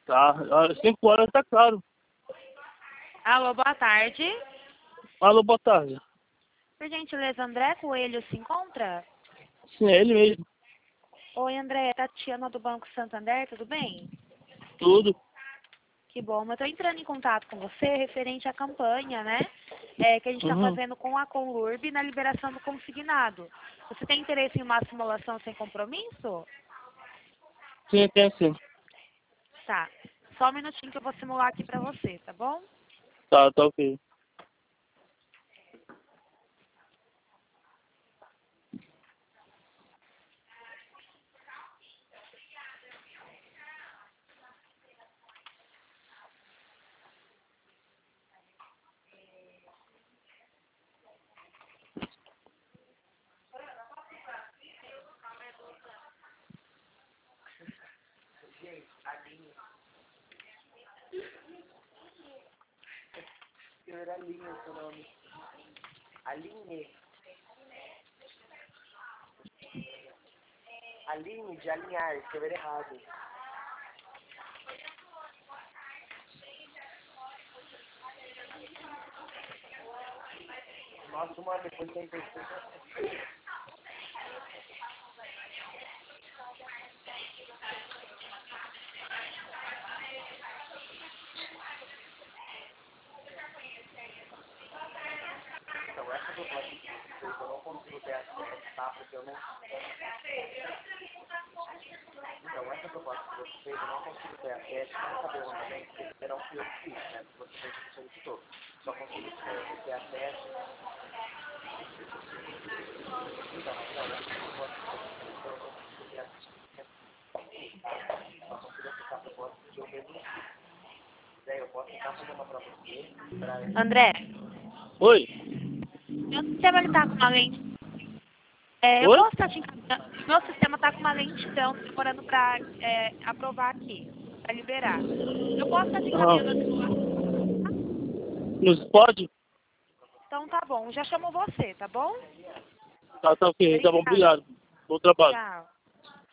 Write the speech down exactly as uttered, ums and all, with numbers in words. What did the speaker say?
Tá, às cinco horas tá claro. Alô, boa tarde. Alô, boa tarde. Por gentileza, André Coelho se encontra? Sim, é ele mesmo. Oi, André, é Tatiana do Banco Santander, tudo bem? Tudo. Que bom, eu tô entrando em contato com você referente à campanha, né? É, que a gente está Uhum. fazendo com a Conlurb na liberação do consignado. Você tem interesse em uma simulação sem compromisso? Sim, tem sim. Tá. Só um minutinho que eu vou simular aqui pra você, tá bom? Tá, tá ok. Era Aline o seu nome. Aline. Aline de alinhar, escrever errado. Nossa, uma depois tem pessoa. Então, essa proposta que eu não consigo ter acesso, tá? Porque eu não. Então, essa proposta que você fez, eu não consigo ter acesso, não sabemos também, porque será um que eu fiz, né? Que você fez que solicitou. Só consigo ter, ter acesso. Então, mas não, essa proposta que você fez, eu não consigo ter acesso. Só consigo acessar a proposta que eu mesmo fiz. Daí eu posso tentar fazer uma pra você, pra. André, Oi? meu sistema ele tá com uma lente. É, eu Oi? posso estar te encaminhando. Meu sistema tá com uma lentidão demorando pra é, aprovar aqui, pra liberar. Eu posso estar te encaminhando a Aham. simulação? Nos pode? Então tá bom, já chamo você, tá bom? Tá, tá ok. Tá bom, Obrigada. obrigado. Bom trabalho. Tchau.